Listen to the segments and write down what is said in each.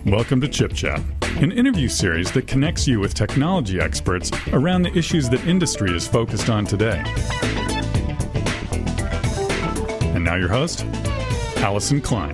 Welcome to Chip Chat, an interview series that connects you with technology experts around the issues that industry is focused on today. And now your host, Allison Klein.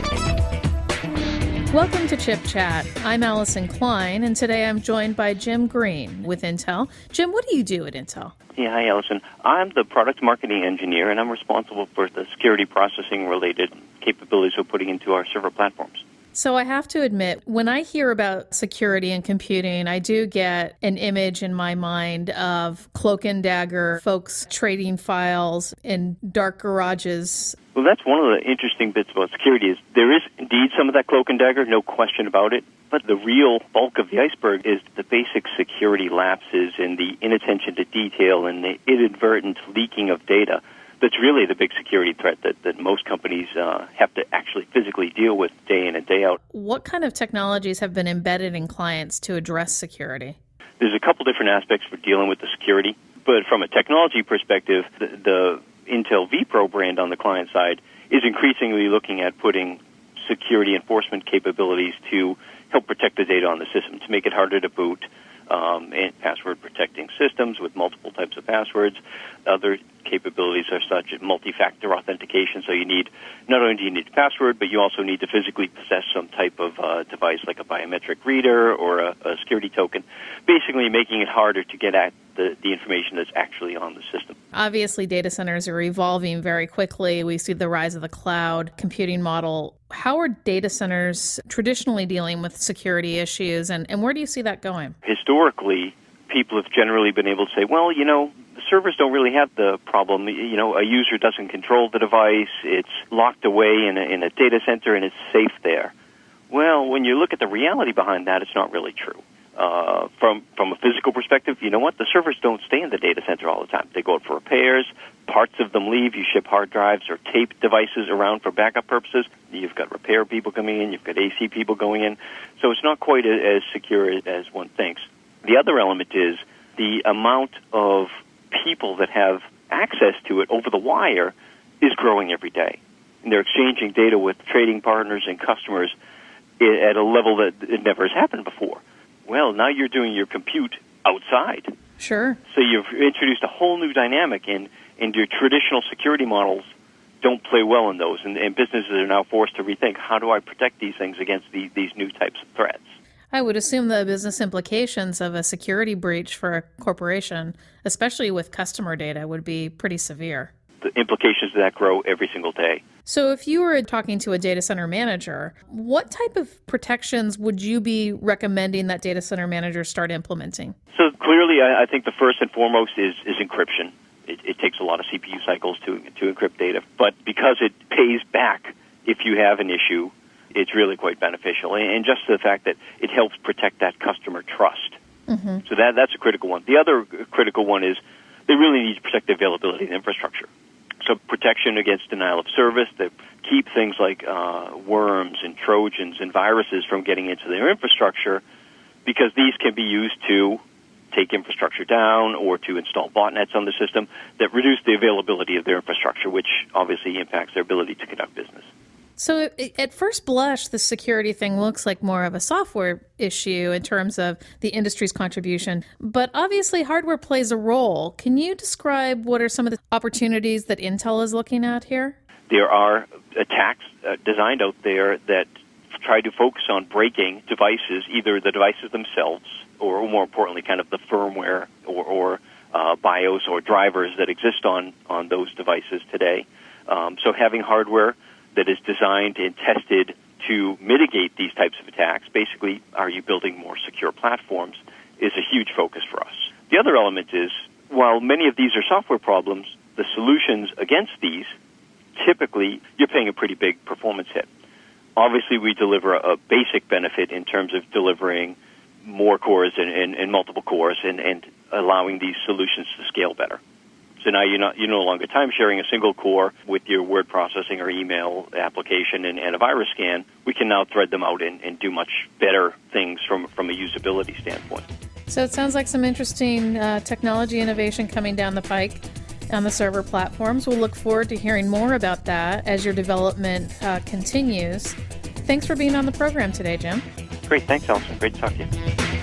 Welcome to Chip Chat. I'm Allison Klein, and today I'm joined by Jim Green with Intel. Jim, what do you do at Intel? Yeah, hi, Allison. I'm the product marketing engineer, and I'm responsible for the security processing-related capabilities we're putting into our server platforms. So I have to admit, when I hear about security and computing, I do get an image in my mind of cloak and dagger folks trading files in dark garages. Well, that's one of the interesting bits about security is there is indeed some of that cloak and dagger, no question about it. But the real bulk of the iceberg is the basic security lapses and the inattention to detail and the inadvertent leaking of data. That's really the big security threat that most companies have to actually physically deal with day in and day out. What kind of technologies have been embedded in clients to address security? There's a couple different aspects for dealing with the security. But from a technology perspective, the Intel vPro brand on the client side is increasingly looking at putting security enforcement capabilities to help protect the data on the system, to make it harder to boot, and password protecting systems with multiple types of passwords. Other capabilities are such as multi-factor authentication, so you need, not only do you need a password, but you also need to physically possess some type of device like a biometric reader or a security token, basically making it harder to get at the information that's actually on the system. Obviously, data centers are evolving very quickly. We see the rise of the cloud computing model. How are data centers traditionally dealing with security issues, and where do you see that going? Historically, people have generally been able to say, well, the servers don't really have the problem. A user doesn't control the device. It's locked away in a data center, and it's safe there. Well, when you look at the reality behind that, it's not really true. From a physical perspective, you know what? The servers don't stay in the data center all the time. They go out for repairs. Parts of them leave. You ship hard drives or tape devices around for backup purposes. You've got repair people coming in. You've got AC people going in. So it's not quite as secure as one thinks. The other element is the amount of people that have access to it over the wire is growing every day. And they're exchanging data with trading partners and customers at a level that it never has happened before. Well, now you're doing your compute outside. Sure. So you've introduced a whole new dynamic, and your traditional security models don't play well in those. And businesses are now forced to rethink, how do I protect these things against these new types of threats? I would assume the business implications of a security breach for a corporation, especially with customer data, would be pretty severe. The implications of that grow every single day. So if you were talking to a data center manager, what type of protections would you be recommending that data center managers start implementing? So clearly, I think the first and foremost is encryption. It takes a lot of CPU cycles to encrypt data, but because it pays back if you have an issue, it's really quite beneficial. And just the fact that it helps protect that customer trust. Mm-hmm. So that's a critical one. The other critical one is they really need to protect the availability of the infrastructure. So protection against denial of service, that keep things like worms and Trojans and viruses from getting into their infrastructure, because these can be used to take infrastructure down or to install botnets on the system that reduce the availability of their infrastructure, which obviously impacts their ability to conduct business. So at first blush, the security thing looks like more of a software issue in terms of the industry's contribution, but obviously hardware plays a role. Can you describe what are some of the opportunities that Intel is looking at here? There are attacks designed out there that try to focus on breaking devices, either the devices themselves or, more importantly, kind of the firmware or BIOS or drivers that exist on those devices today. So having hardware that is designed and tested to mitigate these types of attacks, basically, are you building more secure platforms, is a huge focus for us. The other element is, while many of these are software problems, the solutions against these, typically, you're paying a pretty big performance hit. Obviously, we deliver a basic benefit in terms of delivering more cores and multiple cores and allowing these solutions to scale better. So now you're no longer time sharing a single core with your word processing or email application and a virus scan. We can now thread them out and do much better things from a usability standpoint. So it sounds like some interesting technology innovation coming down the pike on the server platforms. We'll look forward to hearing more about that as your development continues. Thanks for being on the program today, Jim. Great. Thanks, Allison. Great to talk to you.